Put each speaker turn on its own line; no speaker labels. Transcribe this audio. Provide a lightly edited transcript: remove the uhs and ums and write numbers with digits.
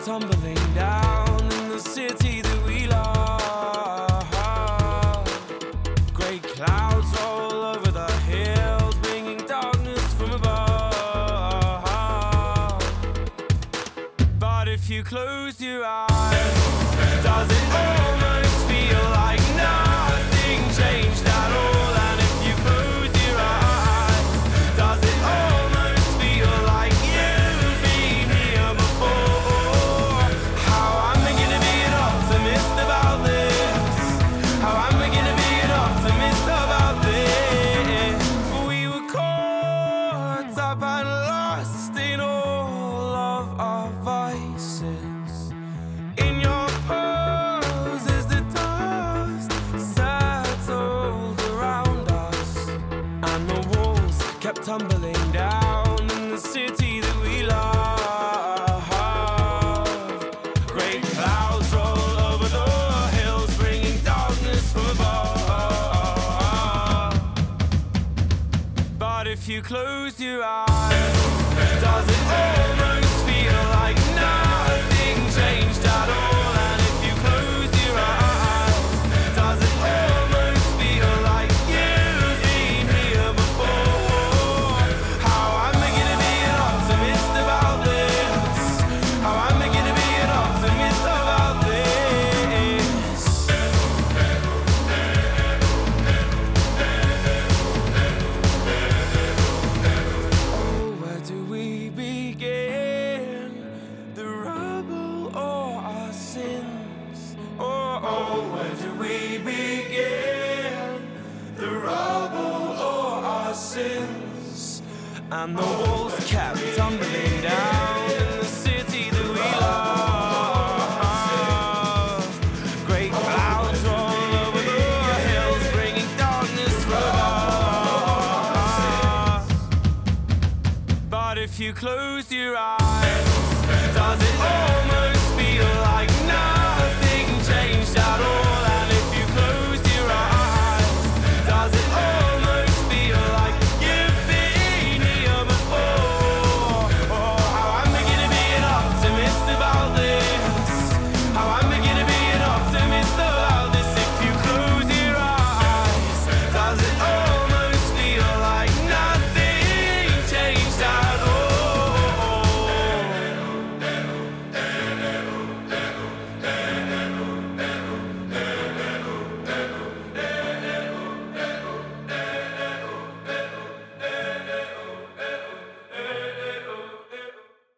kept tumbling down in the city that we love. Great clouds roll over the hills, bringing darkness from above. But if you close your eyes, does it almost feel like nothing changed at all? And if you close your eyes, does it almost feel like you've been here before? How am I gonna be an optimist about this? How am I gonna be an optimist about this? We were caught up and lost in all of our vices. In your pose as the dust settled around us, and the walls kept tumbling down in the city that we love. Great clouds roll over the hills, bringing darkness from above. But if you close your eyes, does it almost feel like nothing changed at all? And if you close your eyes, does it almost feel like you've been here before? How am I gonna be an optimist about this? How am I gonna be an optimist about this? Oh, where do we begin? The rubble or our sins? Oh, where do we begin? The rubble or our sins? And the walls kept tumbling down in the city that we love. Great clouds roll over the hills, bringing darkness from us. But if you close your eyes, does it almost feel like nothing changed at all?